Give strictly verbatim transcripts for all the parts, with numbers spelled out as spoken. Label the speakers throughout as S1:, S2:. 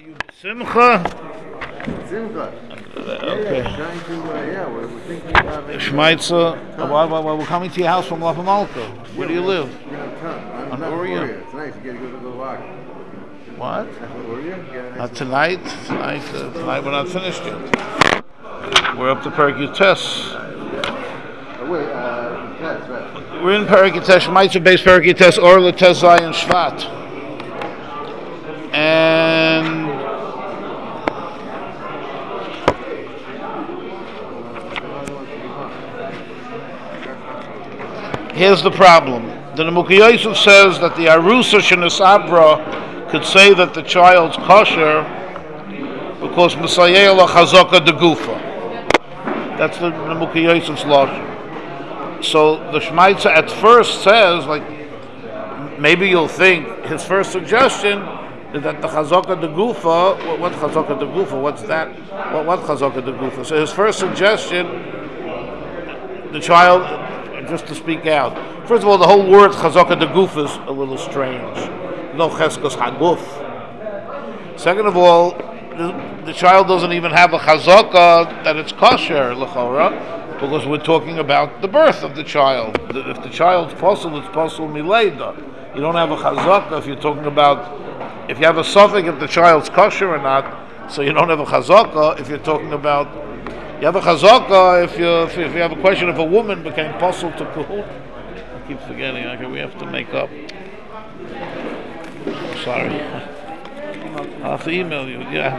S1: you Simcha?
S2: Simcha.
S1: Okay.
S2: Yeah, trying to, uh, yeah, we're, we're thinking about it.
S1: Shmaitza, why, why, why, we're coming to your house from Lava Malka. Where do you live?
S2: We're gonna come.
S1: On
S2: Not
S1: Uriah.
S2: Uriah. It's nice. You gotta go to the walk.
S1: What?
S2: Uriah? Yeah,
S1: Not tonight. Tonight, uh, tonight we're not finished yet. We're up to Perek Yutes.
S2: Oh, wait, uh, that's right.
S1: We're in Perek Yutes, Shmaitza base Perek Yutes, or Tes Zayin Shvat. And here's the problem. The Nemuki Yosef says that the Arusa Shenesabra could say that the child's kosher because Messiah la Chazaka de Gufa. That's the Nemuki Yosef's lashon. So the Shmaitza at first says, like, maybe you'll think his first suggestion is that the Chazaka de Gufa. What, what Chazaka de Gufa? What's that? What, what Chazaka de Gufa? So his first suggestion, the child, just to speak out. First of all, the whole word Chazaka de Guf is a little strange. No Cheskos Haguf. Second of all, the, the child doesn't even have a Chazaka that it's kosher, l'chora, because we're talking about the birth of the child. If the child's possible, it's possible mileida. You don't have a Chazaka if you're talking about, if you have a suffix if the child's kosher or not, so you don't have a Chazaka if you're talking about, you have a Chazaka if you if, if you have a question if a woman became possible to kuhut. I keep forgetting. Okay, we have to make up. Sorry. I'll have to email you. Yeah.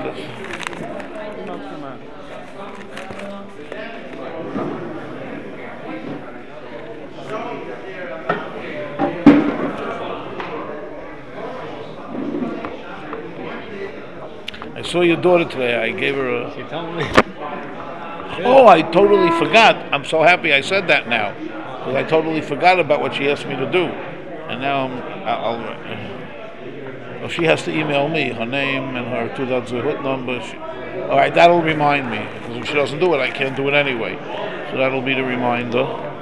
S1: I saw your daughter today. I gave her a.
S3: She told me.
S1: Oh, I totally forgot. I'm so happy I said that now, because I totally forgot about what she asked me to do, and now I'm, I'll. Uh, well, she has to email me her name and her two dot zehut number. She, all right, that'll remind me, because if she doesn't do it, I can't do it anyway. So that'll be the reminder.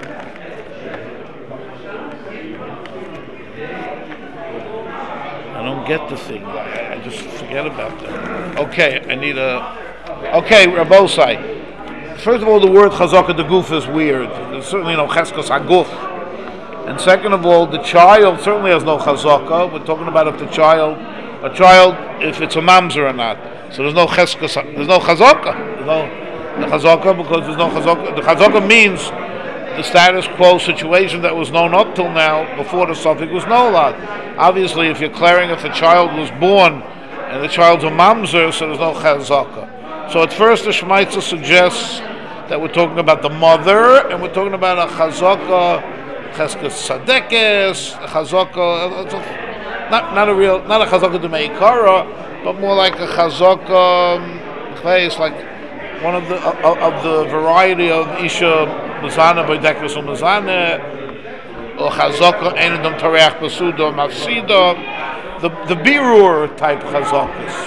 S1: I don't get the thing. I, I just forget about that. Okay, I need a. Okay, Rabosai. First of all, the word Chazaka de Guf is weird. There's certainly no Cheskos HaGuf. And second of all, the child certainly has no Chazaka. We're talking about if the child, a child, if it's a mamzer or not. So there's no Cheskos, there's no Chazaka. There's no the Chazaka because there's no Chazaka. The Chazaka means the status quo situation that was known up till now before the suffix was nolad. Obviously, if you're declaring if a child was born and the child's a mamzer, so there's no Chazaka. So at first the Shmaitza suggests that we're talking about the mother, and we're talking about a chazaka, cheskes sadekes, a chazaka, not not a real, not a chazaka de meikara, but more like a chazaka place, like one of the of, of the variety of isha mezana b'dekes or mezana, or chazaka enedam tareach basuda mafsida, the the birur type chazakas.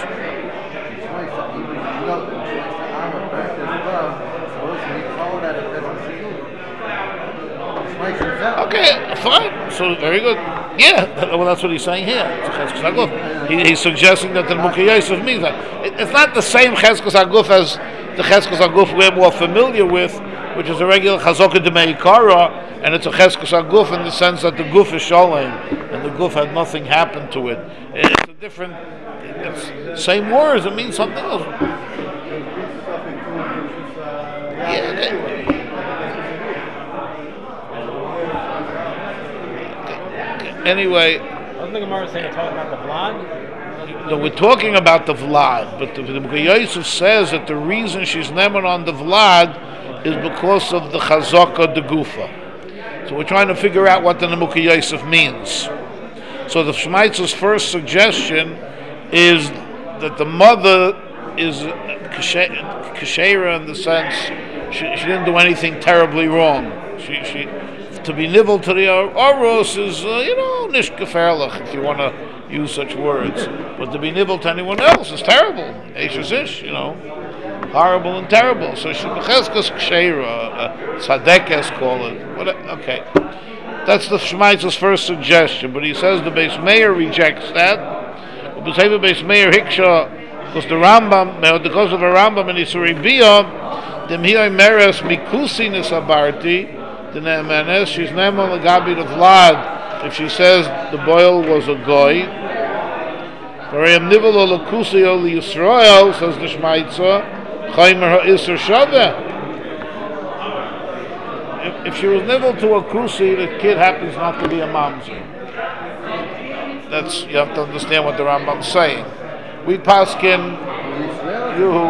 S1: Okay, fine. So very good. Yeah, well, that's what he's saying here. He, he's suggesting that the Nemuki Yosef means that it, it's not the same Cheskos Haguf as the Cheskos Haguf we're more familiar with, which is a regular Chazaka de Meikara, and it's a Cheskos Haguf in the sense that the Guf is Shalem, and the Guf had nothing happened to it. It's a different, it's same words. It means something else. Yeah. It, Anyway,
S3: Wasn't the Gemara saying talking about the vlad?
S1: No, we're talking about the vlad, but the Nemuki Yosef says that the reason she's never on the vlad is because of the chazaka de gufa. So we're trying to figure out what the Nemuki Yosef means. So the Shmaitza's first suggestion is that the mother is kashera in the sense she, she didn't do anything terribly wrong. She she. To be nivel to the oros is, uh, you know, nish gefährlich, if you want to use such words. But to be nivel to anyone else is terrible. Eish is ish, you know. Horrible and terrible. So she b'cheskas k'sheira, tzadekes call it. What, okay. That's the Shmaitza's first suggestion. But he says the Beis Meir rejects that. But the Beis Meir hiksha because the Rambam, because of a Rambam in Isuri Biyah, the Mihai Meres Mikusi Nisabarti, the Ne'emanes, she's Ne'eman Lagabi the Vlad, if she says the boil was a goy. Varayam Nivel Olakusi Oli Yisrael, says the Shmaitza, Chaimer HaIsr Shaveh. If she was nivel to a kusi, the kid happens not to be a mamzer. That's, you have to understand what the Rambam's saying. We paskin, you,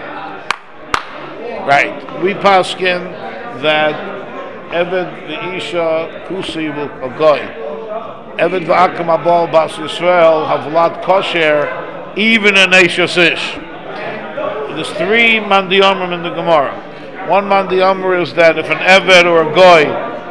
S1: right? We paskin that Eved v'Isha kusi will a goy. Eved v'Akam Abol Bas Yisrael Havlat Kosher, even in Eishas Ish. There's three mandiyomim in the Gemara. One mandiyomim is that if an Eved or a goy,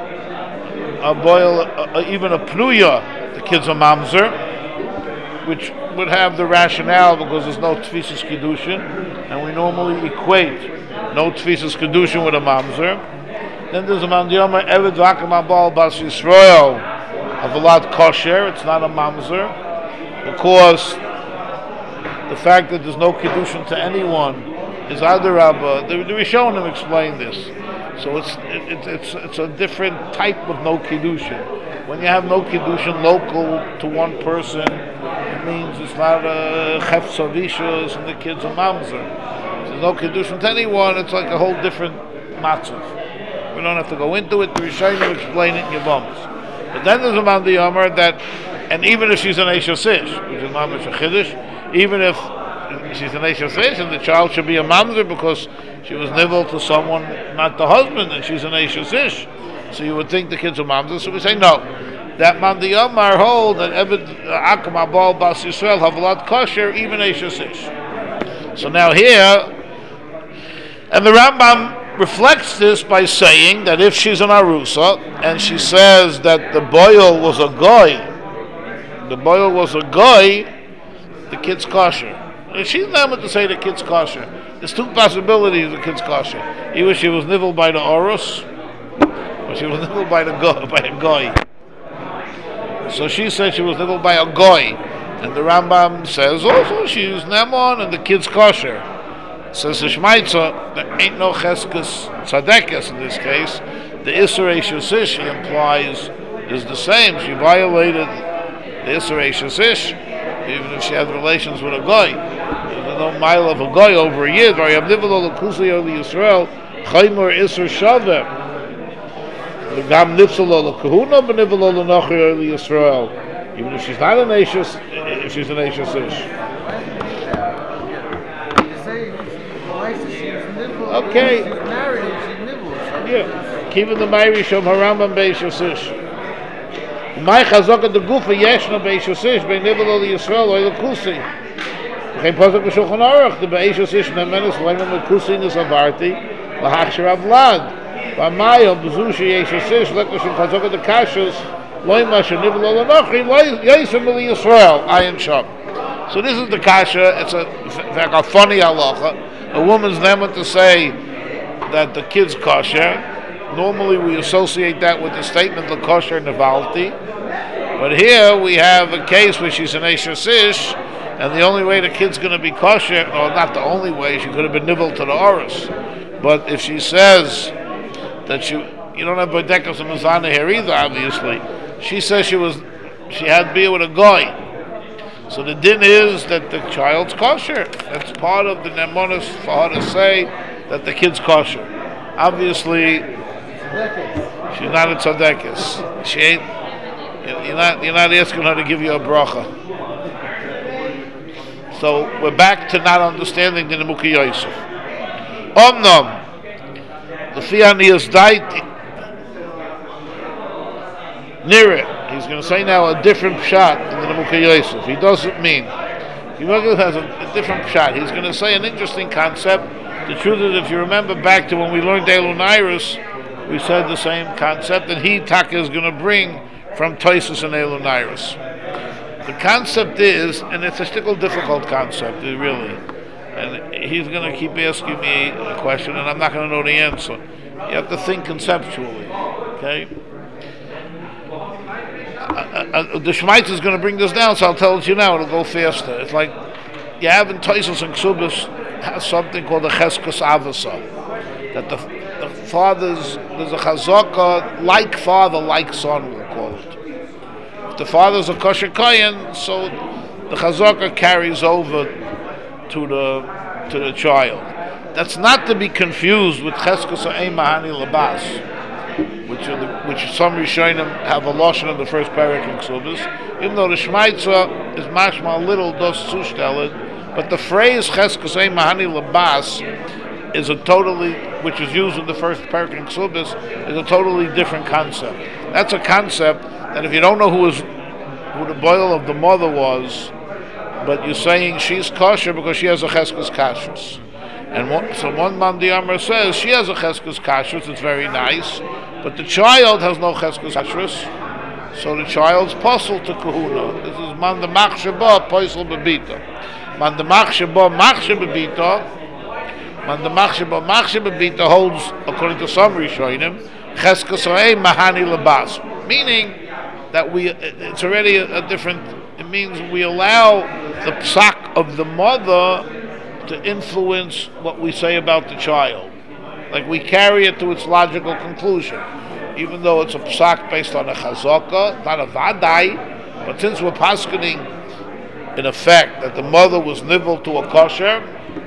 S1: a boil, a, a, even a pnuya, the kid's a mamzer, which would have the rationale because there's no tfisas kedushin, and we normally equate no tfisas kedushin with a mamzer. Then there's a mandiyomim Eved v'Akam Abol Bas Yisrael Havlat Kosher. It's not a mamzer because the fact that there's no kedushin to anyone is adarabba. The, the Rishonim explain this, so it's it, it, it's it's a different type of no kedushin. When you have no kedushin local to one person, it means it's not a chefs avishas and the kids a mamzer. If there's no kedushin to anyone, it's like a whole different matzav. We don't have to go into it. The Rishonim explain it in Yevamos. But then there's a man the Yomer that, and even if she's an Eishas Ish, which is mamish a chiddush, even if she's an Eishas Ish and the child should be a mamzer because she was nivel to someone, not the husband, and she's an Eishas Ish, so you would think the kid's a mamzer. So we say no. That man the Yomer hold that Eved Akam Abol Bas Yisrael Havlat Kosher, even Eishas Ish. So now here, and the Rambam reflects this by saying that if she's an arusa and she says that the boil was a goy, the boil was a goy, the kid's kosher. If she's not able to say the kid's kosher, there's two possibilities the kid's kosher. Either she was nivelled by the orus, or she was nivelled by the go, by a goy. So she said she was nivelled by a goy, and the Rambam says also she's nemon and the kid's kosher. Says the Shmaitza, there ain't no cheskes tzadekes in this case. The Isser Eishas Ish implies is the same. She violated the Isser Eishas Ish, even if she had relations with a goy. There's no mile of a goy over a year. Varayam Nivel Olakusi Oli Yisrael Chaimer Isser Shaveh. Gam Nifsal Olakahuna B'Nivel Olanochi Oli Yisrael. Even if she's not an Eishas, if she's an Eishas Ish. Okay.
S2: She's married and she nibbles.
S1: Yeah. Keeping the Mayrish of Harambam Beishas Ish. My Chazaka the Gufa Yeshna Beishas Ish, Be Nivel Oli Yisrael, Oil Kusi. Geen Pasuk B'Shulchan Aruch, the Beishas Ish, Nemenes, Leimam Kusi Nisavarti, Lahachshir Avlad. V'Mayo, B'Zushi Yeshas Ish, Lekashim Chazaka the Kashas, Loima Shenivel Olanochi, Yesem Oli Yisrael, Ayin Sham. So this is the kasha. It's a, like a funny halacha. A woman's never to say that the kid's kosher. Normally we associate that with the statement the kosher nevalti. But here we have a case where she's an Eishas Ish, and the only way the kid's going to be kosher, or not the only way, she could have been nibbled to the orus. But if she says that she, you don't have Bodekas and Mazana here either, obviously. She says she was, she had beer with a goy. So the din is that the child's kosher. That's part of the nemonis for her to say that the kid's kosher. Obviously, she's not a tzadekis. She ain't. You're not. You're not asking her to give you a bracha. So we're back to not understanding the Nemuki Yosef. Omnom, the fianias daiti. Near it. He's going to say now a different pshat in the Nemuki Yosef. He doesn't mean. He has a, a different pshat. He's going to say an interesting concept. The truth is, if you remember back to when we learned Elunairis, we said the same concept, and he Taka is going to bring from Toisus and Elunairis. The concept is, and it's a still difficult concept, really. And he's going to keep asking me a question, and I'm not going to know the answer. You have to think conceptually, okay? Uh, uh, uh, the Shmaitz is going to bring this down, so I'll tell it to you now. It'll go faster. It's like you have in Taisus and Ksubis has something called a Cheskos Avasa. That the, the father's, there's a Chazaka, like father, like son, we'll call it. If the father's a kosher kohen, so the Chazaka carries over to the to the child. That's not to be confused with Cheskos Ein Mahani Labas, which are the, which some Rishonim have a lashon in the first parak in Ksubis. Even though the Shmaitza is mashma a little dos zustelled, but the phrase Cheskos Ein Mahani Labas is a totally, which is used in the first parak in Ksubis, is a totally different concept. That's a concept that if you don't know who is who the boil of the mother was, but you're saying she's kosher because she has a Cheskos Kashrus. And one, so one man the Amr says she has a Cheskos Kashrus, it's very nice, but the child has no Cheskos Kashrus, so the child's puzzle to Kahuna. This is man the Machsheba, Poisel Bebita. Man the Machsheba, Machsheba Bebita, man the Machsheba, Machsheba Bebita holds, according to some Rishonim, Cheskos Ein Mahani Labas, meaning that we, it's already a, a different, it means we allow the psak of the mother to influence what we say about the child. Like we carry it to its logical conclusion. Even though it's a psak based on a chazaka, not a vadai, but since we're paskening in effect that the mother was nivell to a kosher,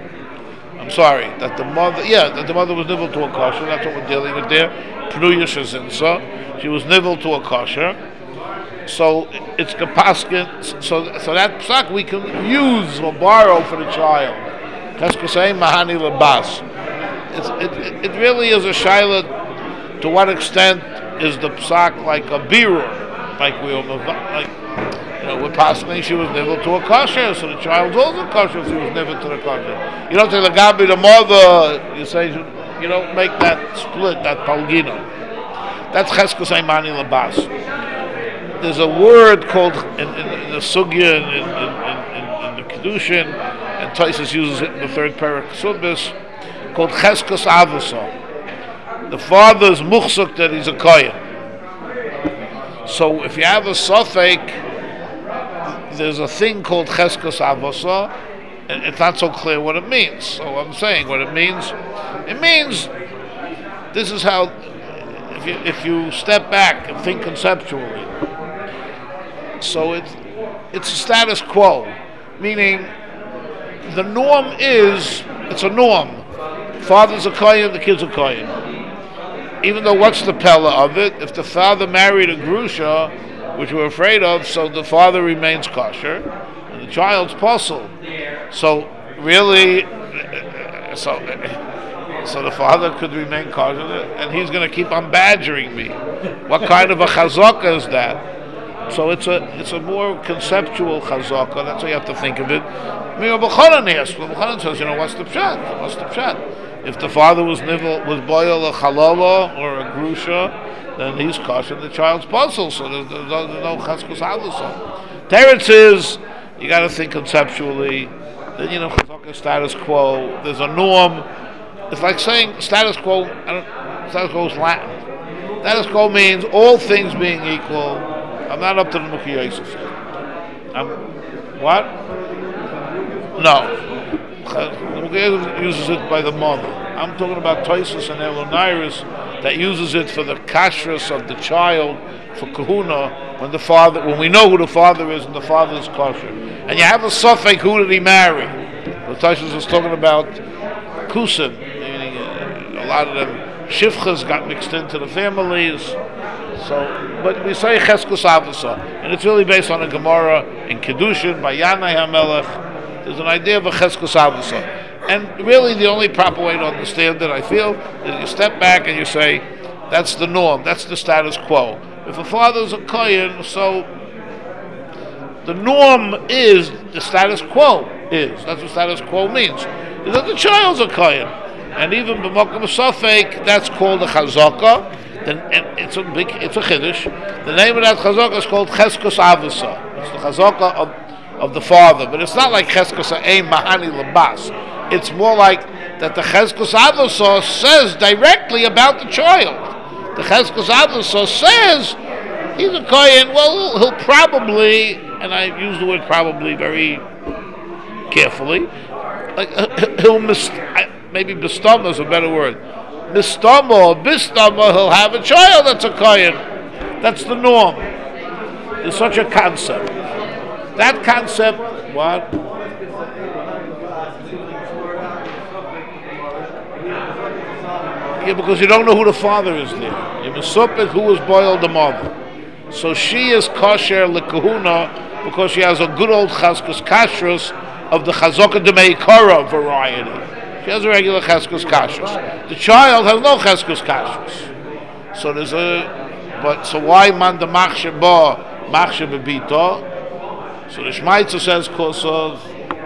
S1: I'm sorry, that the mother, yeah, that the mother was nivell to a kosher, that's what we're dealing with there. Pnuya shezinsa, she was nivell to a kosher. So it's kapaskin, so so that psak we can use or borrow for the child. Cheskos Ein Mahani Labas. It, it, it really is a shaila. To what extent is the psak like a birur, like we like you know we're passing she was nivell to a kosher, so the child's also kosher. She was nivell to the kosher. You don't say Lagabi the mother. You say you don't make that split, that palgina. That's Cheskos Ein Mahani Labas. There's a word called in, in, in the sugya in, in, in, in, in the kedushin, and Taisus uses it in the third parak Ksubis, called Cheskos Avasa. The father's muchsuk that he's a kohen. So if you have a suffix, there's a thing called Cheskos Avasa, and it's not so clear what it means. So I'm saying what it means. It means this is how. If you if you step back and think conceptually. So it's it's a status quo, meaning the norm is it's a norm. Father's a kohen, the kid's a kohen. Even though what's the pella of it? If the father married a grusha, which we're afraid of, so the father remains kosher, and the child's puzzle. So really, so so the father could remain kosher, and he's going to keep on badgering me. What kind of a chazaka is that? So it's a it's a more conceptual chazaka. That's how you have to think of it. Rabbi Chanan says, you know, what's the pshat? What's the pshat? If the father was nivell, was boil a chalala or a grusha, then he's kosher the child's puzzle. So there's, there's no cheskos avasa. Teretz is you got to think conceptually. Then you know chazaka status quo. There's a norm. It's like saying status quo. I don't, status quo is Latin. Status quo means all things being equal. I'm not up to the Mukhi Yosef. I'm what? No. The Mukhi Yosef uses it by the mother. I'm talking about Toisus and Eloniris that uses it for the kashrus of the child for kahuna when the father, when we know who the father is and the father is kosher. And you have a suffix, who did he marry? The Toisus is talking about kusim, meaning uh, a lot of them shifchas got mixed into the families. So, but we say Cheskos Avasa, and it's really based on a Gemara in Kedushin by Yanai HaMelech. There's an idea of a Cheskos Avasa, and really the only proper way to understand it, I feel, is you step back and you say, that's the norm, that's the status quo. If a father's a kohen, so the norm is the status quo is. That's what status quo means. Is that the child's a kohen, and even b'makom safek, that's called a chazaka. Then it's a big, it's a chiddush. The name of that chazaka is called Cheskos Avasa. It's the chazaka of, of the father, but it's not like Cheskos Ein Mahani Labas. It's more like that the Cheskos Avasa says directly about the child. The Cheskos Avasa says he's a kohen. Well, he'll probably, and I use the word probably very carefully. Like uh, he'll mis- maybe bistama is a better word. Bistama or bistama, he'll have a child that's a kohen. That's the norm. There's such a concept. That concept, what? Yeah, because you don't know who the father is there. You mesupik who was boiled the mother. So she is kosher lekahuna because she has a good old chaskus kashrus of the chazaka demeikara variety. She has a regular cheskus kashrus. The child has no cheskus kashrus. So there's a, but so why man the machshe ba machshe bebito? So the Shmaitzer says because of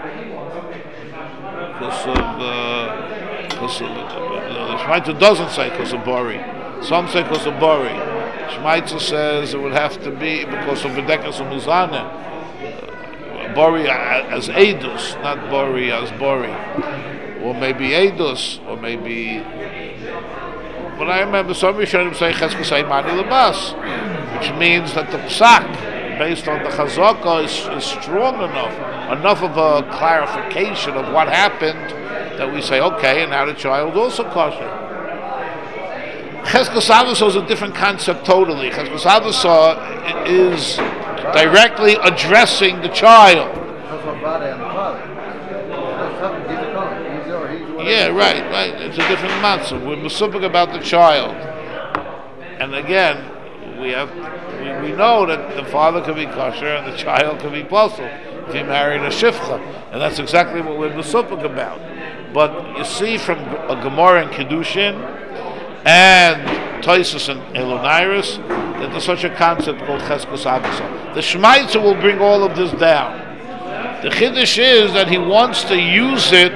S1: because of because uh, of uh, the Shmaitzer doesn't say because of bori. Some say because of bori. Shmaitzer says it would have to be because of bedekas umizane. Bori as edus, not bori as bori. Or maybe Eidos, or maybe. But I remember some Rishonim saying Cheskas Mani Lebas, which means that the psak, based on the Chazaka, is, is strong enough, enough of a clarification of what happened that we say, okay, and now the child also kosher. Cheskas Avosah is a different concept totally. Cheskas Avosah is directly addressing the child. Yeah, right, right. It's a different matzah. We're mesupik about the child, and again, we have we, we know that the father can be kosher and the child can be posel if he married a shifcha, and that's exactly what we're mesupik about. But you see from a Gemara in Kedushin and Toisus and Elonairis that there's such a concept called Cheskus Avosah. The Shmaitzer will bring all of this down. The Chiddush is that he wants to use it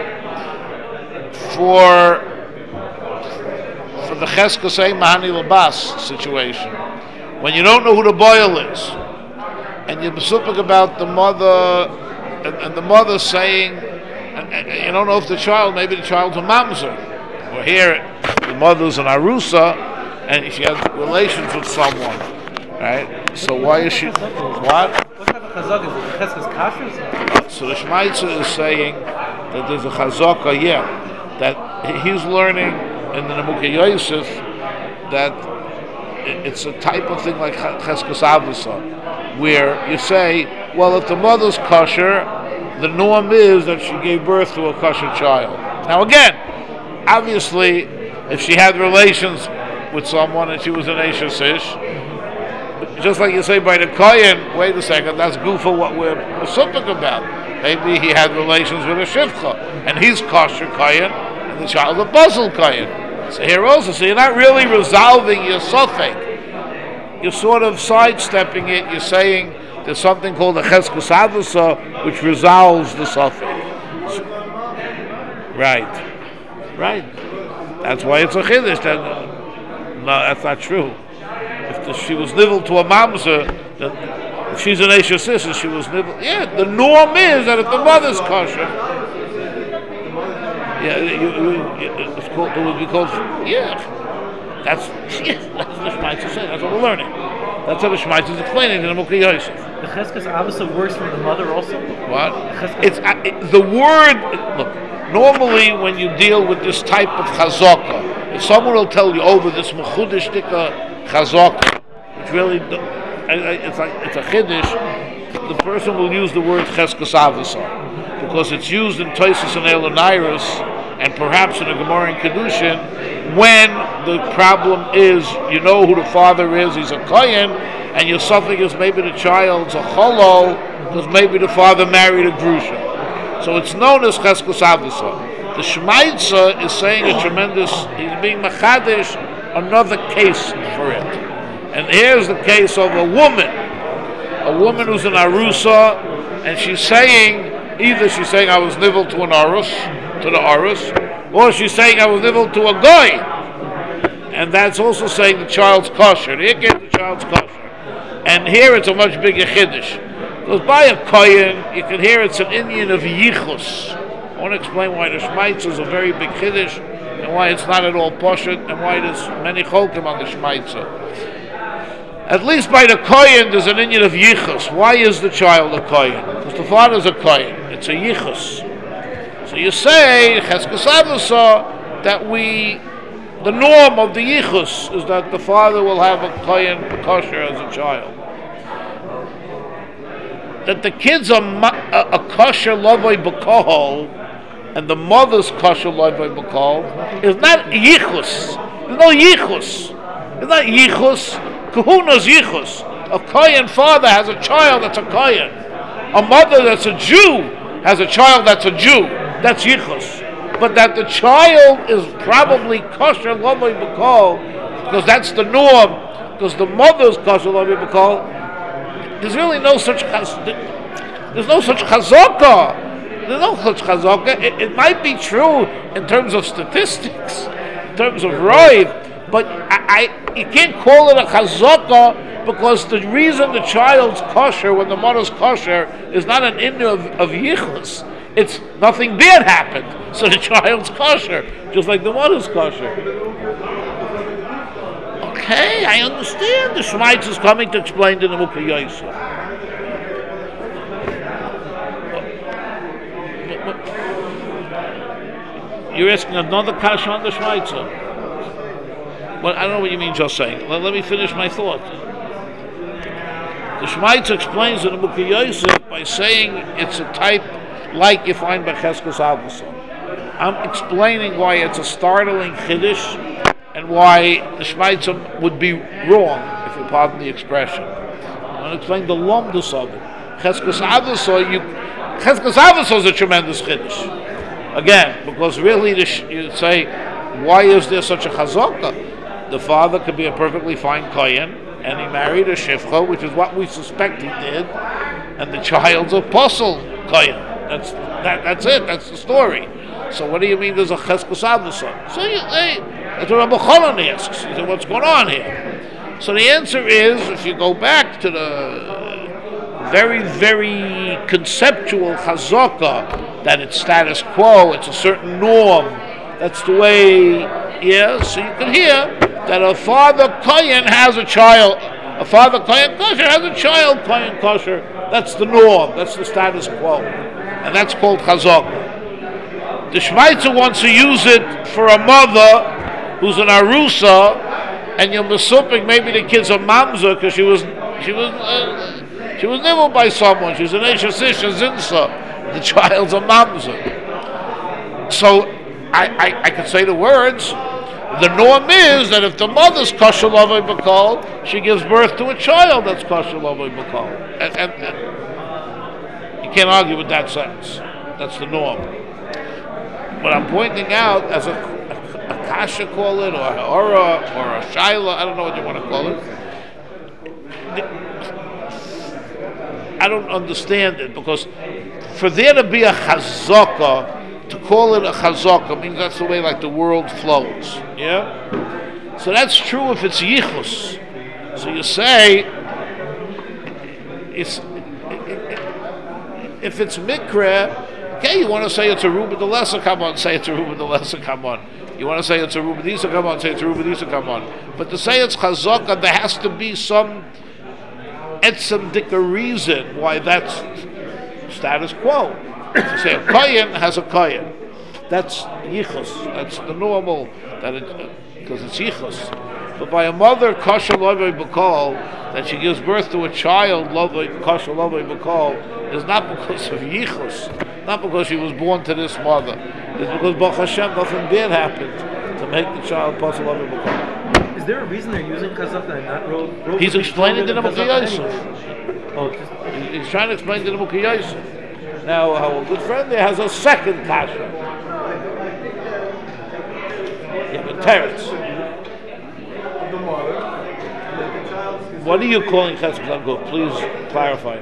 S1: for for the Cheskasei Mahani Labas situation. When you don't know who the boil is, and you're besupik about the mother, and, and the mother saying, and, and you don't know if the child, maybe the child's a mamzer. Or here, the mother's an arusa, and she has relations with someone, right? So why is she, what?
S3: What type of chazak is it? Cheskas kashrus?
S1: So the Shmaitzer is saying that there's a chazaka, yeah, that he's learning in the Nemukah Yosef that it's a type of thing like Cheskas Avosah, where you say, well, if the mother's kosher, the norm is that she gave birth to a kosher child. Now again, obviously, if she had relations with someone and she was an Eishes Ish, just like you say by the Kohen, wait a second, that's good for what we're mesupik about. Maybe he had relations with a shivcha, and he's kosher Kohen, and the child a basel Kohen. So here also, so you're not really resolving your suffix. You're sort of sidestepping it. You're saying there's something called a Cheskus Avosah, which resolves the suffix. Right, right. That's why it's a chiddush. That no, that's not true. If the, she was nivel to a mamzer, then if she's an Eishes sister, she was nivel. Yeah, the norm is that if the mother's kosher, yeah, you, you, it's called, it would be called. Yeah, that's yeah, that's what the Shmaitzer said. That's what we're learning. That's how the Shmaitzer is explaining in the Nemukah Yosef.
S3: The Cheskas Avosah works from the mother also.
S1: What? It's uh, it, the word. Look. Normally, when you deal with this type of chazaka, if someone will tell you over this mechudesh dika chazaka, which really, it's like it's a chiddush, the person will use the word cheskas avosah because it's used in Toisus and Elonairis, and perhaps in a Gemara in Kedushin, when the problem is you know who the father is, he's a kohen, and your suffix is maybe the child's a cholo because maybe the father married a grusha. So it's known as Cheskus Avosah. The Shmaitzer is saying a tremendous, he's being machadish, another case for it. And here's the case of a woman, a woman who's an arusa, and she's saying, either she's saying I was nivel to an arus, to the arus, or she's saying I was nivel to a goy. And that's also saying the child's kosher. Here came the child's kosher. And here it's a much bigger chiddush. Because by a kohen, you can hear it's an Indian of yichus. I want to explain why the Shmaitzer is a very big chiddush, and why it's not at all poshut, and why there's many cholkim on the Shmaitzer. At least by the Kohen, there's an Indian of Yichus. Why is the child a Kohen? Because the father's a Kohen. It's a Yichus. So you say, Cheskes Avosah, that we, the norm of the Yichus is that the father will have a Kohen kosher as a child. That the kids are a, a kosher lavoi b'kohol, and the mother's kosher lavoi b'kohol, is not Yichus. There's no Yichus. It's not Yichus. Kahuna's Yichus. A Kohen father has a child that's a Kohen. A mother that's a Jew has a child that's a Jew. That's Yichus. But that the child is probably kosher lavoi b'kol, because that's the norm, because the mother's kosher lavoi b'kol, there's really no such there's no such chazaka. There's no such chazaka. It, it might be true in terms of statistics, in terms of roiv, but I, I, you can't call it a chazaka, because the reason the child's kosher when the mother's kosher is not an inner of, of yichus. It's nothing bad happened, so the child's kosher, just like the mother's kosher. Okay, I understand. The Shmaitz is coming to explain to the Mukha Yosef. You're asking another kasha on the Shmaitzer. Well, I don't know what you mean just saying. Let, let me finish my thought. The Shmaitz explains to the Mukha Yosef by saying it's a type like you find by Cheskes Avosah. I'm explaining why it's a startling chiddush and why the Shmaitzer would be wrong, if you pardon the expression. I'm going to explain the lomdus of it. Cheskes Avosah, you, Cheskes Avosah is a tremendous chiddush. Again, because really the sh- you say, why is there such a chazaka? The father could be a perfectly fine kohen, and he married a shifcha, which is what we suspect he did, and the child's a apostle kohen. That's that, that's it. That's the story. So what do you mean there's a Cheskes Avosah? So you, hey, that's what Rabbi Cholon asks. He said, what's going on here? So the answer is, if you go back to the very, very conceptual chazaka, that it's status quo, it's a certain norm, that's the way, yeah, so you can hear that a father kohen has a child, a father kohen kosher has a child kohen kosher. That's the norm, that's the status quo. And that's called chazaka. The Shmaitzer wants to use it for a mother who's an arusa, and you're mesupik, maybe the kid's a mamza because she was she was uh, she was nibbled by someone. She was an eshasisha zinsa. The child's a mamza. So I, I I could say the words. The norm is that if the mother's kosher lavoi b'kol, she gives birth to a child that's kosher lavoi b'kol, and, and, and you can't argue with that sentence. That's the norm. What I'm pointing out as a, a, a kasha call it, or a ha'ora, or a shaila, I don't know what you want to call it. I don't understand it, because for there to be a chazaka, to call it a chazaka means that's the way like the world flows. Yeah? So that's true if it's yichus. So you say, it's, if it's mikra, okay, you want to say it's a Ruben the Lesser, come on, say it's a Ruben the Lesser, come on. You want to say it's a Ruben Isa, come on, say it's a Ruben Isa, come on. But to say it's chazaka, there has to be some etzem dika reason why that's status quo. To say a kohen has a kohen, that's yichus. That's the normal, that it, because it's yichus. But by a mother kosher lavoi b'kol, that she gives birth to a child lavoi kosher lavoi b'kol, is not because of yichus, not because she was born to this mother. It's because Baruch Hashem nothing bad happened to make the child kosher lavoi b'kol.
S3: Is there a reason they're using chazaka and not ro? ro
S1: He's explaining to the Mukha Yosef.
S3: Oh, just,
S1: He's trying to explain to the Mukha Yosef. Now, our good friend there has a second kasha. You have a teretz. What are you calling Cheskes Avosah? Please clarify.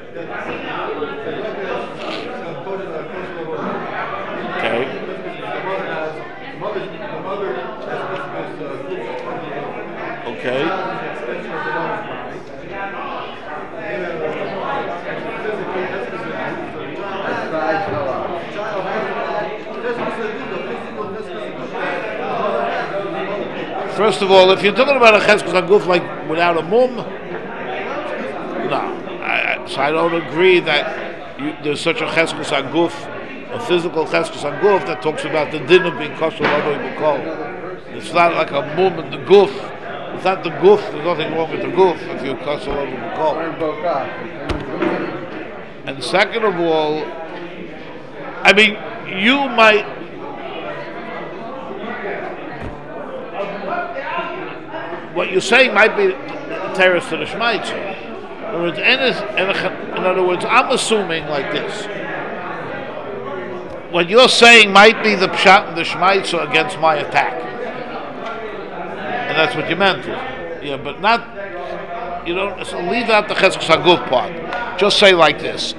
S1: Okay. Okay. First of all, if you're talking about a Cheskes Avosah like without a mum, So I don't agree that you, there's such a cheskus aguf, a physical cheskus aguf that talks about the din of being kosher lavoi b'kol. It's not like a movement, the guf. It's not the guf. There's nothing wrong with the guf if you're kosher lavoi b'kol. And second of all, I mean, you might. What you're saying might be terrorist to the Shmaitzer. In other words, I'm assuming like this. What you're saying might be the pshat and the Shmaitzer against my attack. And that's what you meant. Yeah, but not, you know, so leave out the Cheskus HaGuf part. Just say like this.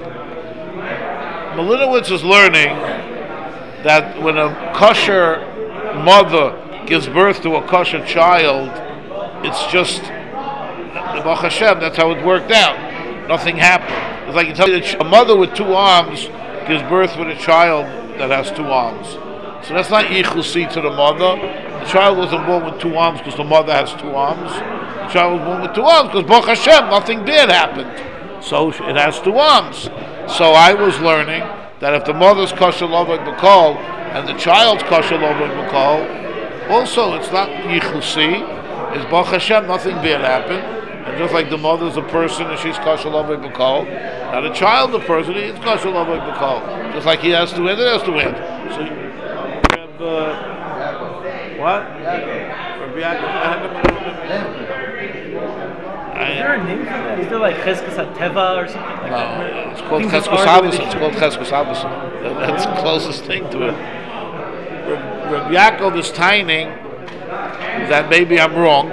S1: Malinowitz is learning that when a kosher mother gives birth to a kosher child, it's just the Baruch Hashem. That's how it worked out. Nothing happened. It's like you tell you that a mother with two arms gives birth with a child that has two arms. So that's not yichusi to the mother. The child wasn't born with two arms because the mother has two arms. The child was born with two arms because Baruch Hashem, nothing bad happened. So it has two arms. So I was learning that if the mother's kosher lavoi b'kol and the child's kosher lavoi b'kol, also it's not yichusi. It's Baruch Hashem, nothing bad happened. And just like the mother's a person and she's kosher lavoi b'kol, now the child, the person, he's kosher lavoi b'kol. Just like he has to end, it has to end. So you have, uh, what? Rabbi Yaakov.
S3: Is there a name for that? Is there like Cheskas HaTeva or something like
S1: No,
S3: that?
S1: it's called
S3: Things that
S1: Cheskus
S3: argue with
S1: Avos. It's
S3: each
S1: called
S3: other.
S1: Cheskus Avos. That's the closest thing to it. Rabbi Yaakov is tining that maybe I'm wrong,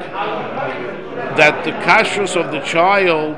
S1: that the kashrus of the child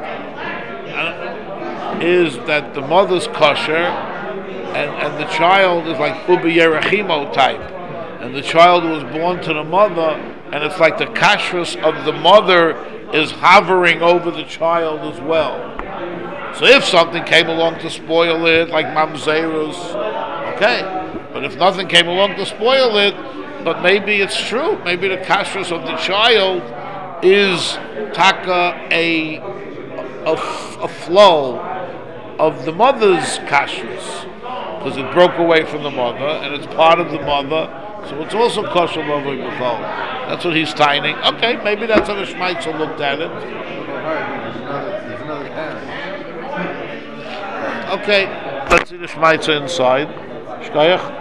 S1: uh, is that the mother's kosher, and, and the child is like Ubi Yerachimo type, and the child was born to the mother, and it's like the kashrus of the mother is hovering over the child as well. So if something came along to spoil it, like mamzerus, okay, but if nothing came along to spoil it, but maybe it's true. Maybe the kashrus of the child is taka a, a, a flow of the mother's kashrus, because it broke away from the mother and it's part of the mother. So it's also kosher lavoi b'kol. That's what he's tining. Okay, maybe that's how the Shmaitzer looked at it.
S2: There's another parent.
S1: Okay, let's see the Shmaitzer inside. Shkoyach.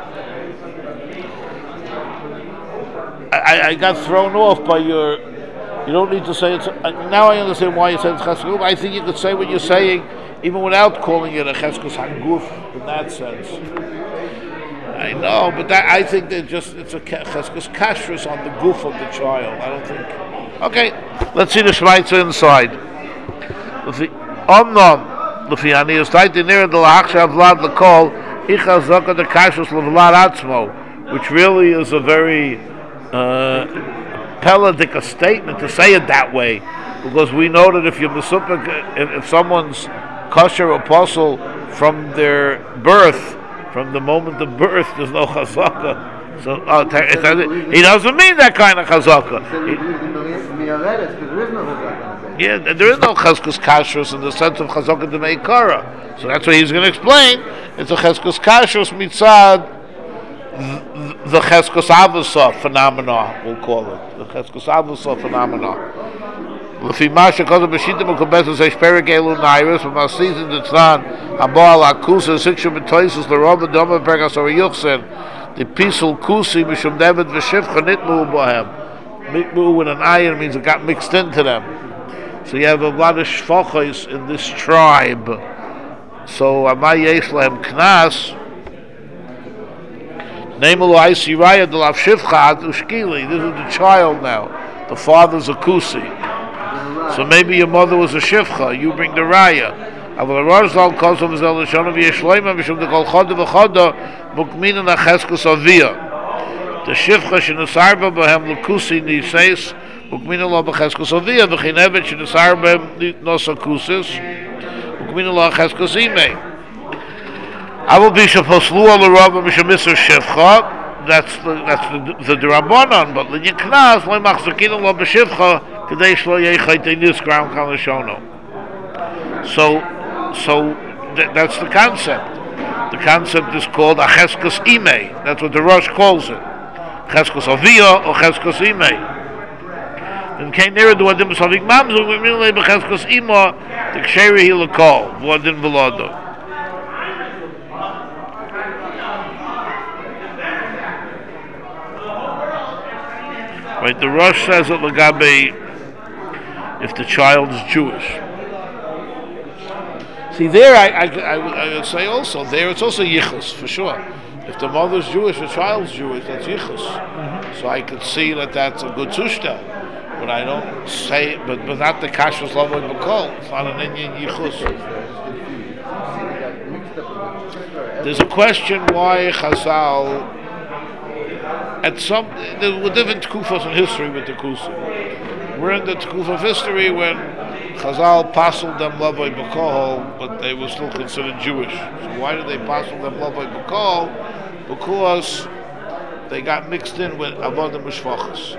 S1: I, I got thrown off by your. You don't need to say it. Now I understand why you said it's cheskus. I think you could say what you're saying even without calling it a cheskus haguf in that sense. I know, but that, I think that just it's a cheskus kashrus on the goof of the child. I don't think. Okay, let's see the Shmaitzer inside. Omnom l'fi ani ustayti nir de la'achshav vlad l'kol icha zaka the kashrus l'vlad atzmo, which really is a very uh, peladik a statement to say it that way, because we know that if you're mesupik, if, if someone's kosher apostle from their birth, from the moment of birth, there's no chazaka. So uh, he doesn't mean that kind of chazaka. Yeah, there is no cheskus kashrus in the sense of chazaka d'meikara. So that's what he's going to explain. It's a cheskus kashrus mitzad the cheskus avosah phenomena, we'll call it the cheskus avosah phenomena. L'fi masha koda b'shita m'kobetzes heshperik elu nairis v'masis in the tzlan ha'boal ha'kusa sikshu b'toisus l'rova doma perkas or yuchsen the pisul kusi mishum nevet v'shivcha nitmu bohem. Nitmu with an iron means it got mixed into them. So you have a lot of shvachos in this tribe. So amay yesh lehem knas Neimelu Aisiraya de Lav Shivcha Ushkili. This is the child now. The father's a kusi. So maybe your mother was a shivcha. You bring the raya. Aval Arazal Kozov Zel Shanav Yeshleima Mishum de Kol Choda V'Choda Mukmina Nacheskus Avia. The shivcha shenasarba b'hem l'kusi niseis mukmina lo b'cheskus Avia v'chinevet shenasarba b'hem nosa kusis mukmina lo cheskus imei. I will be shaposlu al rabba mishamisur shivcha. That's the that's the the drabanan. But l'nyan knas lo machzakin lo b'shivcha kadei shlo yechayt enis ground kalashono. So so th- that's the concept. The concept is called a cheskos imei. That's what the Rosh calls it. Cheskos avia or cheskos imei. And kein nere du adim b'savik mamzu, we mean lei b'cheskos ima, the ksheri hi l'kol, v'adin v'lodo. Right, the Rosh says that Lagabe, if the child is Jewish. See, there I, I, I, would, I would say also, there it's also Yichus, for sure. If the mother's Jewish, the child's Jewish, that's Yichus. Mm-hmm. So I could see that that's a good Tushta. But I don't say, but, but not the Kashrus Lavoi B'Kol. It's not an Indian Yichus. There's a question why Chazal, at some, there were different Tkufas in history with the Kusim. We're in the Tkuf of history when Chazal passled them Lavoi B'Kol, but they were still considered Jewish. So why did they passel them Lavoi B'Kol? Because they got mixed in with Avodim Mishvachos.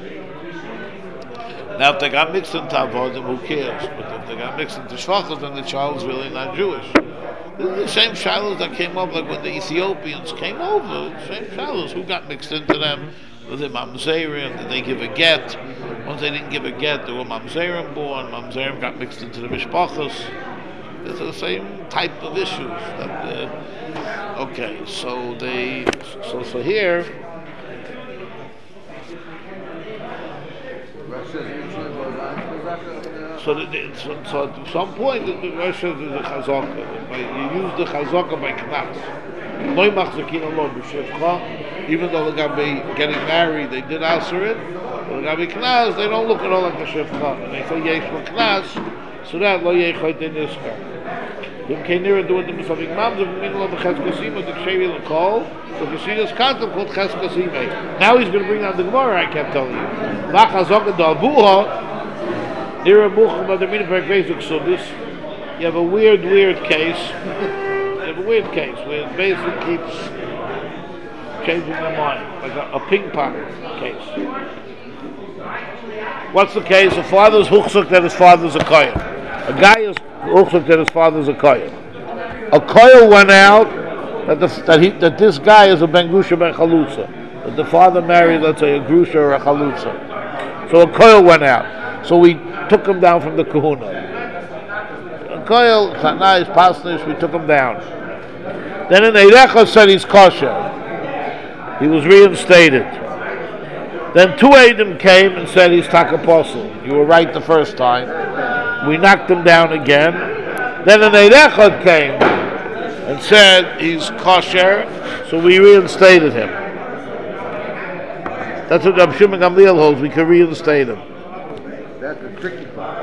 S1: Now if they got mixed into Avodim, who cares? But if they got mixed into Shvachos, then the child's really not Jewish. This is the same shilohs that came up like when the Ethiopians came over. The same shilohs. Who got mixed into them? Was it Mamzerim? Did they give a get? Once they didn't give a get, there were Mamzerim born. Mamzerim got mixed into the Mishpachos. It's the same type of issues. That, uh, okay, so they, so so here. So, the, the, so, so at some point, the, the Russia is a chazaka. You use the chazaka by knas. Even though they're going to be getting married, they did answer it. But they're going to be knas, they don't look at all like a shevcha. And they say yesh for knas, so that lo yechot in iskar. Dem kein nira doing them something mams of the middle of the cheskosima, the kshevi l'kol. So you see this concept called cheskosima. Now he's going to bring down the Gemara. I kept telling you. La chazaka da'avuha. You have a weird, weird case. You have a weird case where it basically keeps changing their mind, like a, a ping pong case. What's the case? A father's huchsuk that his father's a kohen. A guy is huchsuk that his father's a kohen. A kohen went out that the, that, he, that this guy is a ben grusha ben chalutza. That the father married, let's say, a grusha or a chalutza. So a kohen went out. So we took him down from the kahuna. Koyel, Chana is pasnish, we took him down. Then in Eirecha said he's kosher. He was reinstated. Then two Eidim came and said he's takaposel. You were right the first time. We knocked him down again. Then an Eirecha came and said he's kosher, so we reinstated him. That's what Rab Shimon Gamliel holds, we can reinstate him.
S2: That's a tricky part.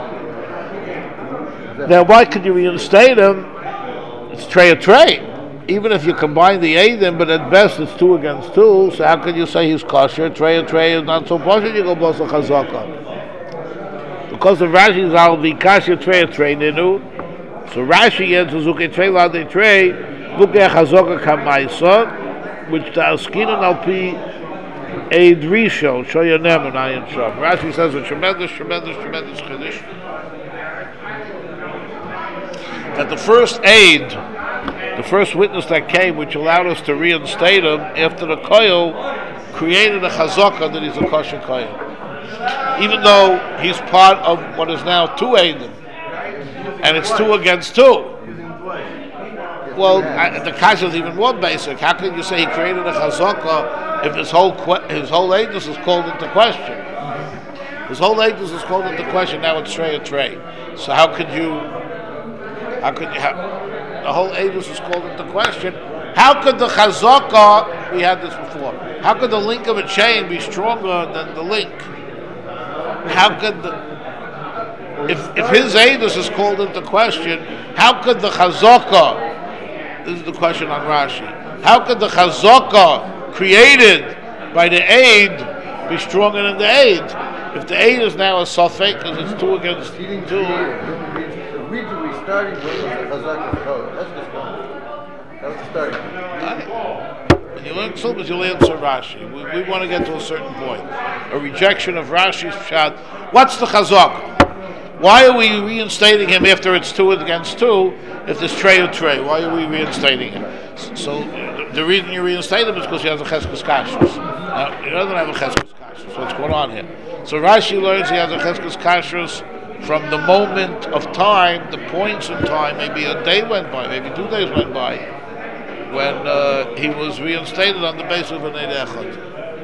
S1: Now, why could you reinstate him? It's tray or tray. Even if you combine the Eidim, but at best it's two against two, so how can you say he's kosher? Tray or tray is not so kosher, you go bosa chazaka. Because the Rashi is al the kasher tray or tray ninu, so Rashi answers, okay, tray la de tray, look at chazaka kamaisa, which the askinan al pi Eid Rishon, Shoyanem and Ayin Sham. Rashi says a tremendous, tremendous, tremendous chiddush. That the first aid, the first witness that came, which allowed us to reinstate him after the koil created a chazaka that he's a kosher koil. Even though he's part of what is now two aidim, and it's two against two. Well, I, the kasha is even more basic. How can you say he created a chazaka if his whole que- his whole aegis is called into question? His whole aegis is called into question. Now it's tray or tray. So how could you? How could you? How, the whole aegis is called into question. How could the chazaka? We had this before. How could the link of a chain be stronger than the link? How could the if if his aegis is called into question? How could the chazaka? This is the question on Rashi. How could the chazaka created by the aid be stronger than the aid? If the aid is now a suffix, because it's two against two.
S2: The region we starting with was the chazaka code. That's just one. That was the starting point.
S1: When you learn Tzilbas, you'll answer Rashi. We, we want to get to a certain point. A rejection of Rashi's pshat. What's the chazaka? Why are we reinstating him after it's two against two? If there's tray or tray, why are we reinstating him? So the reason you reinstate him is because he has a cheskes kashrus. Now he doesn't have a cheskes kashrus. What's going on here? So Rashi learns he has a cheskes kashrus from the moment of time, the points in time. Maybe a day went by, maybe two days went by, when uh, he was reinstated on the basis of an eid echad.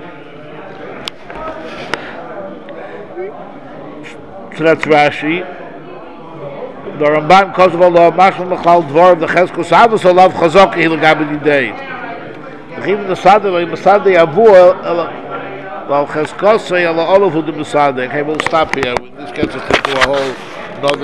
S1: So that's Rashi. The Ramban calls of Allah Mashman Mechal Dvar the Cheskos Avos Olav Chazak Hilagabi Didei. Even the Sadeh like Masade Avur Al Cheskos Say Allah Olav Hu the Masade. Okay, we'll stop here. This gets us into a whole